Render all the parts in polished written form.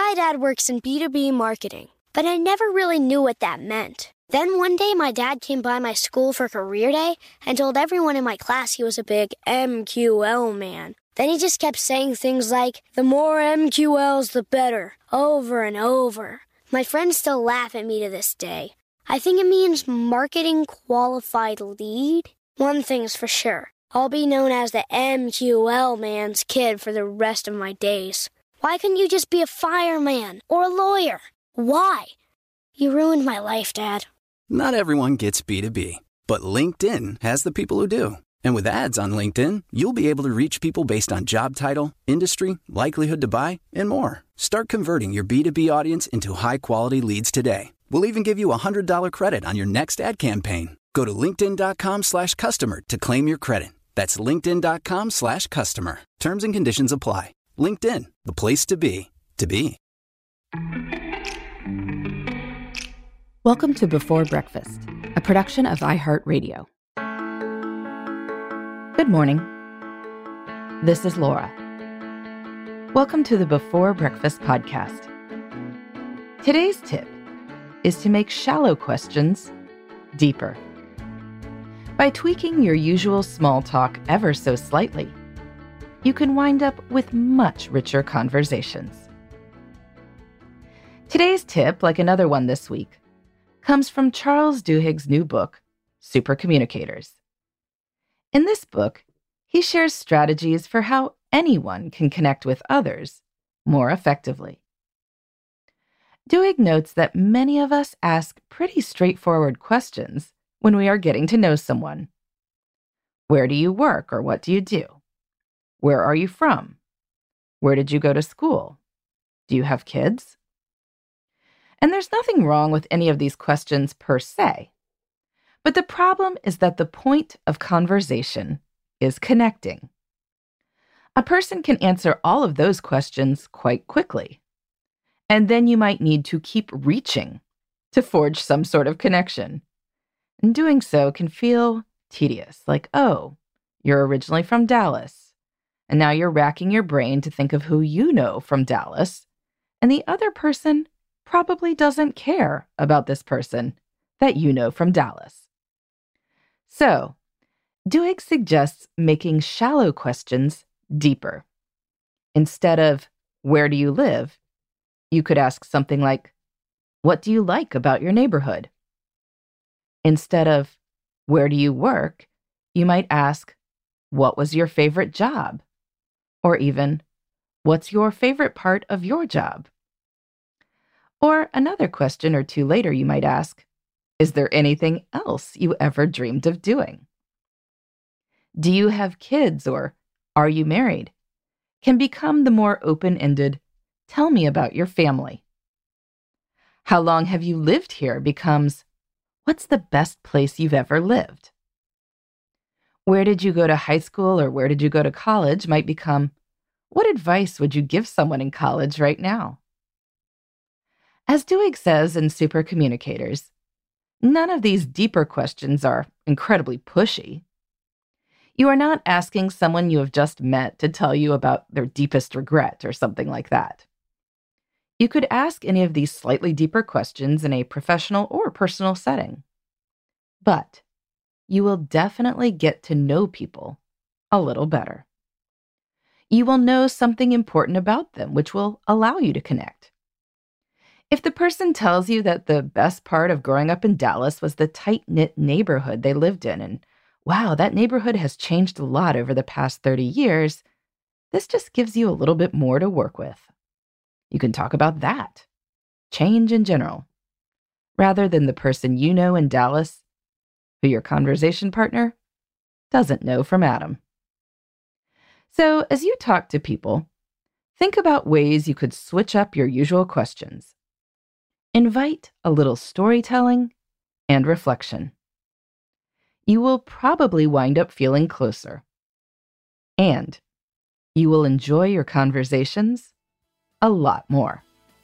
My dad works in B2B marketing, but I never really knew what that meant. Then one day my dad came by my school for career day and told everyone in my class he was a big MQL man. Then he just kept saying things like, the more MQLs, the better, over and over. My friends still laugh at me to this day. I think it means marketing qualified lead. One thing's for sure, I'll be known as the MQL man's kid for the rest of my days. Why couldn't you just be a fireman or a lawyer? Why? You ruined my life, Dad. Not everyone gets B2B, but LinkedIn has the people who do. And with ads on LinkedIn, you'll be able to reach people based on job title, industry, likelihood to buy, and more. Start converting your B2B audience into high-quality leads today. We'll even give you a $100 credit on your next ad campaign. Go to linkedin.com/customer to claim your credit. That's linkedin.com/customer. Terms and conditions apply. LinkedIn, the place to be, to be. Welcome to Before Breakfast, a production of iHeartRadio. Good morning. This is Laura. Welcome to the Before Breakfast podcast. Today's tip is to make shallow questions deeper. By tweaking your usual small talk ever so slightly, you can wind up with much richer conversations. Today's tip, like another one this week, comes from Charles Duhigg's new book, Super Communicators. In this book, he shares strategies for how anyone can connect with others more effectively. Duhigg notes that many of us ask pretty straightforward questions when we are getting to know someone. Where do you work or what do you do? Where are you from? Where did you go to school? Do you have kids? And there's nothing wrong with any of these questions per se. But the problem is that the point of conversation is connecting. A person can answer all of those questions quite quickly. And then you might need to keep reaching to forge some sort of connection. And doing so can feel tedious, like, oh, you're originally from Dallas. And now you're racking your brain to think of who you know from Dallas. And the other person probably doesn't care about this person that you know from Dallas. So, Duhigg suggests making shallow questions deeper. Instead of, where do you live? You could ask something like, what do you like about your neighborhood? Instead of, where do you work? You might ask, what was your favorite job? Or even, what's your favorite part of your job? Or another question or two later, you might ask, is there anything else you ever dreamed of doing? Do you have kids or are you married? Can become the more open-ended, tell me about your family. How long have you lived here becomes, what's the best place you've ever lived? Where did you go to high school or where did you go to college might become, what advice would you give someone in college right now? As Duhigg says in Super Communicators, none of these deeper questions are incredibly pushy. You are not asking someone you have just met to tell you about their deepest regret or something like that. You could ask any of these slightly deeper questions in a professional or personal setting. But you will definitely get to know people a little better. You will know something important about them, which will allow you to connect. If the person tells you that the best part of growing up in Dallas was the tight-knit neighborhood they lived in, and wow, that neighborhood has changed a lot over the past 30 years, this just gives you a little bit more to work with. You can talk about that, change in general, rather than the person you know in Dallas, who your conversation partner doesn't know from Adam. So as you talk to people, think about ways you could switch up your usual questions. Invite a little storytelling and reflection. You will probably wind up feeling closer. And you will enjoy your conversations a lot more.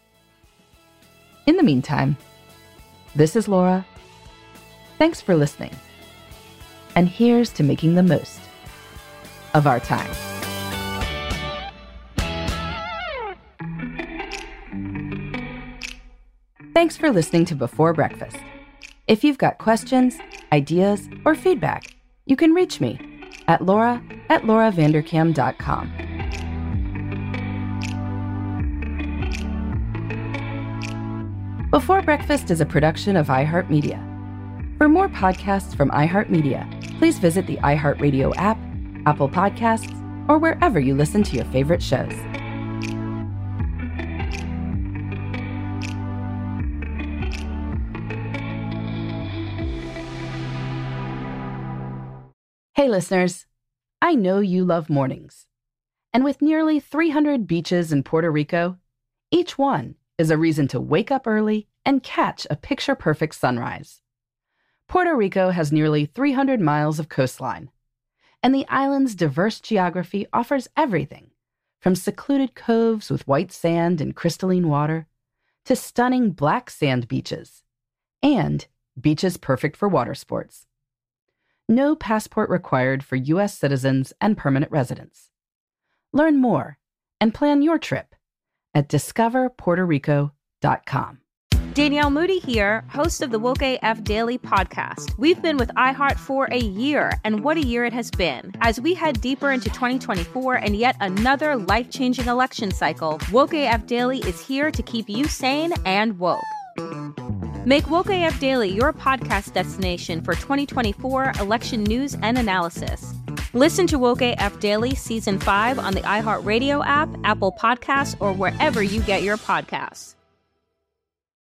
In the meantime, this is Laura. Thanks for listening. And here's to making the most of our time. Thanks for listening to Before Breakfast. If you've got questions, ideas, or feedback, you can reach me at laura@lauravanderkam.com. Before Breakfast is a production of iHeartMedia. For more podcasts from iHeartMedia, please visit the iHeartRadio app, Apple Podcasts, or wherever you listen to your favorite shows. Hey listeners, I know you love mornings. And with nearly 300 beaches in Puerto Rico, each one is a reason to wake up early and catch a picture-perfect sunrise. Puerto Rico has nearly 300 miles of coastline, and the island's diverse geography offers everything from secluded coves with white sand and crystalline water to stunning black sand beaches and beaches perfect for water sports. No passport required for U.S. citizens and permanent residents. Learn more and plan your trip at discoverpuertorico.com. Danielle Moody here, host of the Woke AF Daily podcast. We've been with iHeart for a year, and what a year it has been. As we head deeper into 2024 and yet another life-changing election cycle, Woke AF Daily is here to keep you sane and woke. Make Woke AF Daily your podcast destination for 2024 election news and analysis. Listen to Woke AF Daily Season 5 on the iHeartRadio app, Apple Podcasts, or wherever you get your podcasts.